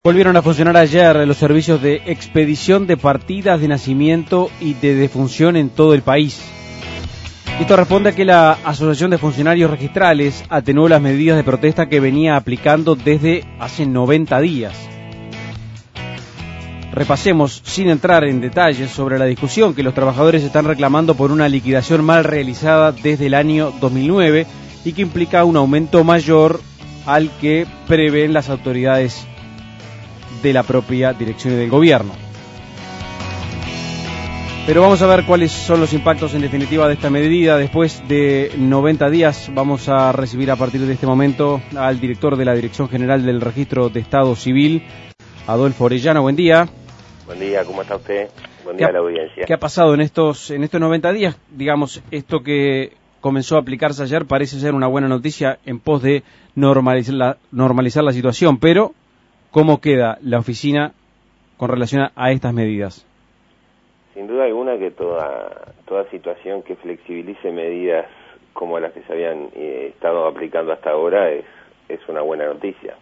Volvieron a funcionar ayer los servicios de expedición de partidas de nacimiento y de defunción en todo el país. Esto responde a que la Asociación de Funcionarios Registrales atenuó las medidas de protesta que venía aplicando desde hace 90 días. Repasemos, sin entrar en detalles, sobre la discusión que los trabajadores están reclamando por una liquidación mal realizada desde el año 2009 y que implica un aumento mayor al que prevén las autoridades de la propia dirección y del gobierno. Pero vamos a ver cuáles son los impactos en definitiva de esta medida. Después de 90 días vamos a recibir a partir de este momento al director de la Dirección General del Registro de Estado Civil, Adolfo Orellana. Buen día. Buen día, ¿cómo está usted? Buen día a la audiencia. ¿Qué ha pasado en estos 90 días? Digamos, esto que comenzó a aplicarse ayer parece ser una buena noticia en pos de normalizar la situación, pero ¿cómo queda la oficina con relación a estas medidas? Sin duda alguna que toda situación que flexibilice medidas como las que se habían estado aplicando hasta ahora es una buena noticia.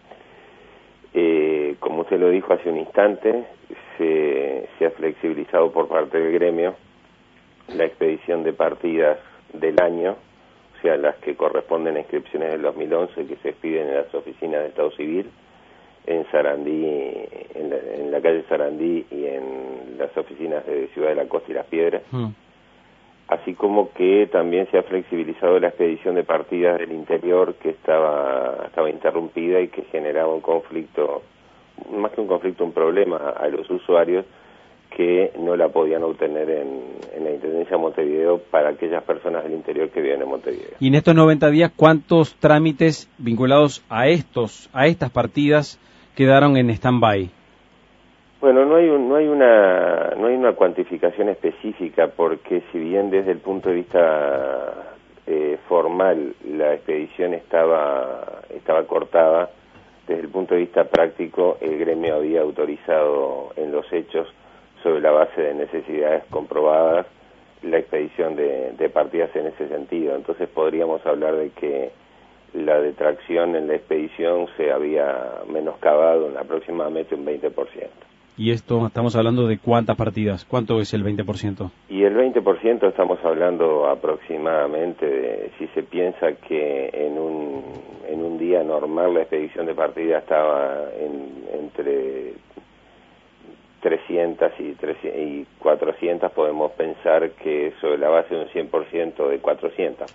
Como usted lo dijo hace un instante, se ha flexibilizado por parte del gremio la expedición de partidas del año, o sea, las que corresponden a inscripciones del 2011 que se expiden en las oficinas de Estado Civil, en Sarandí, en la calle Sarandí y en las oficinas de Ciudad de la Costa y Las Piedras, así como que también se ha flexibilizado la expedición de partidas del interior que estaba interrumpida y que generaba un conflicto, más que un conflicto, un problema a los usuarios que no la podían obtener en la Intendencia de Montevideo para aquellas personas del interior que viven en Montevideo. Y en estos 90 días, ¿cuántos trámites vinculados a estas partidas quedaron en stand-by? Bueno, no hay una cuantificación específica, porque si bien desde el punto de vista formal la expedición estaba cortada, desde el punto de vista práctico el gremio había autorizado en los hechos, sobre la base de necesidades comprobadas, la expedición de partidas en ese sentido. Entonces podríamos hablar de que la detracción en la expedición se había menoscabado en aproximadamente un 20%. ¿Y esto estamos hablando de cuántas partidas? ¿Cuánto es el 20%? Y el 20% estamos hablando aproximadamente de, si se piensa que en un día normal la expedición de partidas estaba entre 300 y 400, podemos pensar que sobre la base de un 100% de 400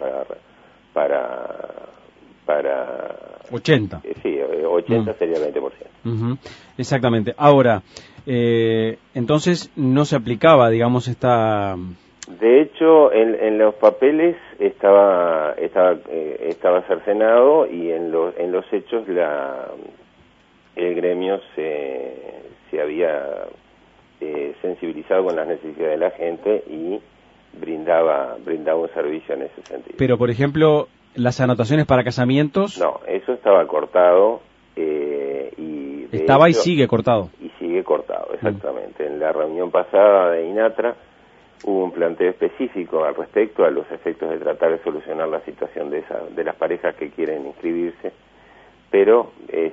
para 80. Sí, 80 sería el 20%. Exactamente. Ahora, entonces no se aplicaba, digamos, esta... De hecho, en los papeles estaba cercenado, y en los hechos el gremio se había sensibilizado con las necesidades de la gente y brindaba un servicio en ese sentido. Pero, por ejemplo, las anotaciones para casamientos... No, eso estaba cortado. Estaba y sigue cortado. Y sigue cortado, exactamente. En la reunión pasada de INATRA hubo un planteo específico al respecto, a los efectos de tratar de solucionar la situación de las parejas que quieren inscribirse, pero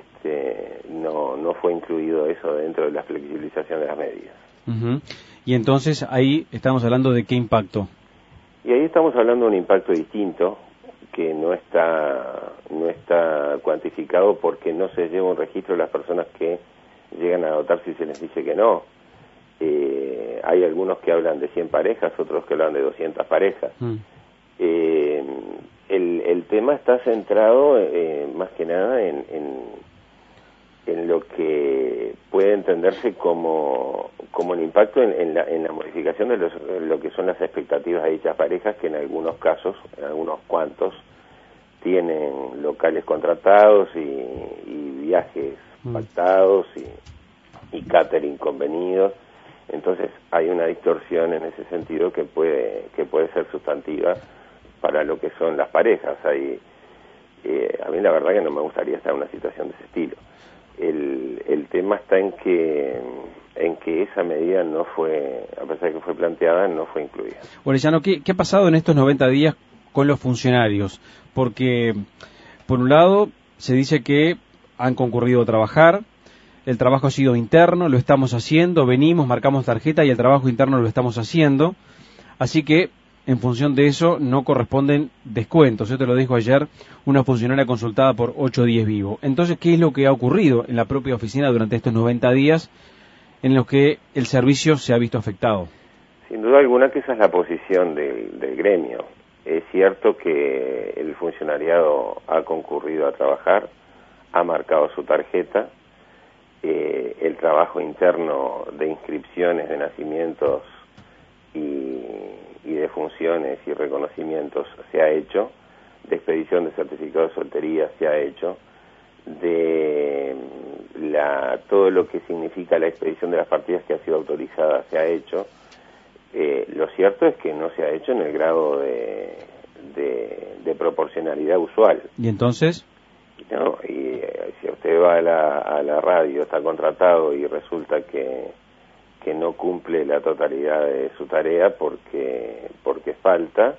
no fue incluido eso dentro de la flexibilización de las medidas. Y entonces ahí estamos hablando de qué impacto. Y ahí estamos hablando de un impacto distinto, que no está cuantificado, porque no se lleva un registro de las personas que llegan a adoptar si se les dice que no. Hay algunos que hablan de 100 parejas, otros que hablan de 200 parejas. El tema está centrado más que nada en lo que puede entenderse como el impacto en la modificación de lo que son las expectativas de dichas parejas, que en algunos casos, en algunos cuantos, tienen locales contratados y viajes pactados y catering convenidos. Entonces hay una distorsión en ese sentido que puede ser sustantiva para lo que son las parejas. A mí la verdad que no me gustaría estar en una situación de ese estilo. El tema está en que esa medida no fue, a pesar de que fue planteada, no fue incluida. Orellano, ¿qué ha pasado en estos 90 días con los funcionarios? Porque, por un lado, se dice que han concurrido a trabajar, el trabajo ha sido interno, lo estamos haciendo, venimos, marcamos tarjeta y el trabajo interno lo estamos haciendo, así que en función de eso no corresponden descuentos. Yo te lo dijo ayer una funcionaria consultada por 810 Vivo. Entonces, ¿qué es lo que ha ocurrido en la propia oficina durante estos 90 días en los que el servicio se ha visto afectado? Sin duda alguna que esa es la posición del gremio. Es cierto que el funcionariado ha concurrido a trabajar, ha marcado su tarjeta, el trabajo interno de inscripciones de nacimientos y de funciones y reconocimientos se ha hecho, de expedición de certificados de soltería se ha hecho, de todo lo que significa la expedición de las partidas que ha sido autorizada se ha hecho. Lo cierto es que no se ha hecho en el grado de proporcionalidad usual. ¿Y entonces? No, y si usted va a la radio, está contratado y resulta que no cumple la totalidad de su tarea porque falta,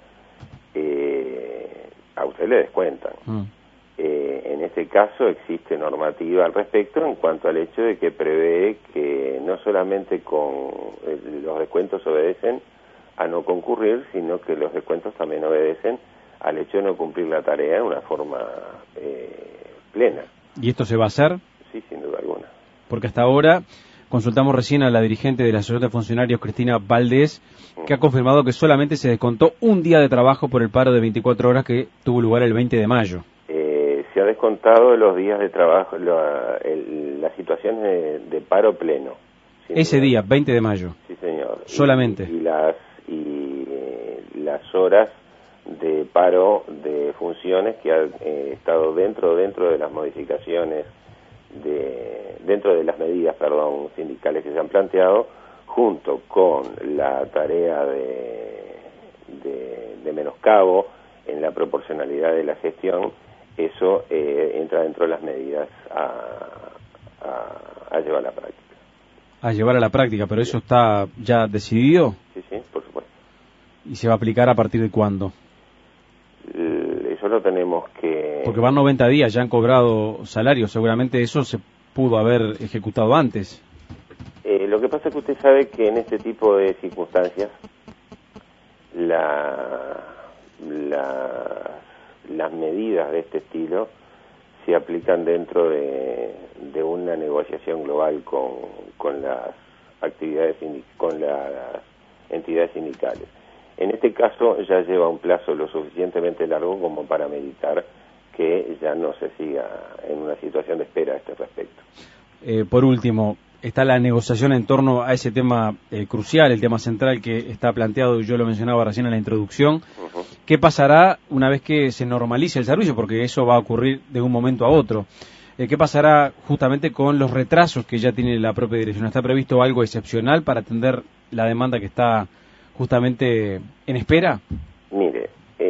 a usted le descuentan. En este caso existe normativa al respecto en cuanto al hecho de que prevé que no solamente con los descuentos obedecen a no concurrir, sino que los descuentos también obedecen al hecho de no cumplir la tarea de una forma plena. ¿Y esto se va a hacer? Sí, sin duda alguna. Porque hasta ahora consultamos recién a la dirigente de la Asociación de Funcionarios, Cristina Valdés, que ha confirmado que solamente se descontó un día de trabajo por el paro de 24 horas que tuvo lugar el 20 de mayo. Se ha descontado los días de trabajo, las situaciones de paro pleno. Ese día, 20 de mayo. Sí, señor. Solamente. Y las horas de paro de funciones que han estado dentro de las modificaciones, dentro de las medidas, sindicales que se han planteado, junto con la tarea de menoscabo en la proporcionalidad de la gestión. Eso entra dentro de las medidas a llevar a la práctica. A llevar a la práctica, pero eso está ya decidido. Sí, por supuesto. ¿Y se va a aplicar a partir de cuándo? Eso lo tenemos que... Porque van 90 días, ya han cobrado salario, seguramente eso se pudo haber ejecutado antes. Lo que pasa es que usted sabe que en este tipo de circunstancias las medidas de este estilo se aplican dentro de una negociación global con las actividades con las entidades sindicales. En este caso ya lleva un plazo lo suficientemente largo como para meditar que ya no se siga en una situación de espera a este respecto. Por último, está la negociación en torno a ese tema crucial, el tema central que está planteado, y yo lo mencionaba recién en la introducción. ¿Qué pasará una vez que se normalice el servicio? Porque eso va a ocurrir de un momento a otro. ¿Qué pasará justamente con los retrasos que ya tiene la propia dirección? ¿Está previsto algo excepcional para atender la demanda que está justamente en espera? Mire,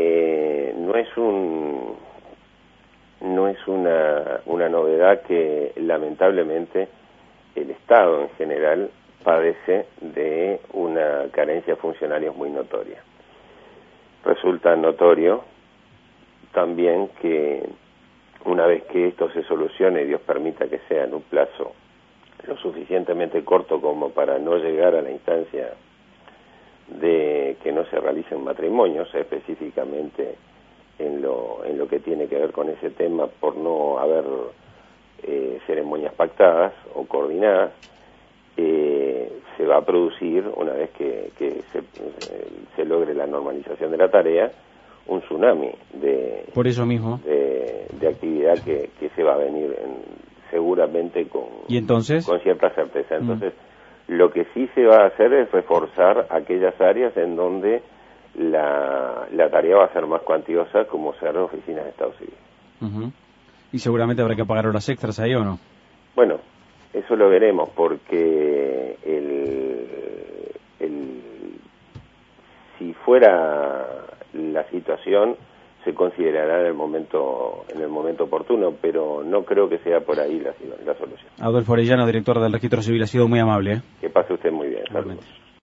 no es una novedad que lamentablemente el Estado en general padece de una carencia de funcionarios muy notoria. Resulta notorio también que una vez que esto se solucione, Dios permita que sea en un plazo lo suficientemente corto como para no llegar a la instancia de que no se realicen matrimonios, específicamente en lo que tiene que ver con ese tema, por no haber ceremonias pactadas o coordinadas, se va a producir, una vez que se logre la normalización de la tarea, un tsunami de actividad que se va a venir seguramente con cierta certeza. Entonces, lo que sí se va a hacer es reforzar aquellas áreas en donde la tarea va a ser más cuantiosa, como ser oficinas de Estado Civil. Y seguramente habrá que pagar horas extras ahí, ¿o no? Bueno, eso lo veremos, porque si fuera la situación, se considerará en el momento oportuno, pero no creo que sea por ahí la solución. Adolfo Orellana, director del Registro Civil, ha sido muy amable. Que pase usted muy bien. Saludos.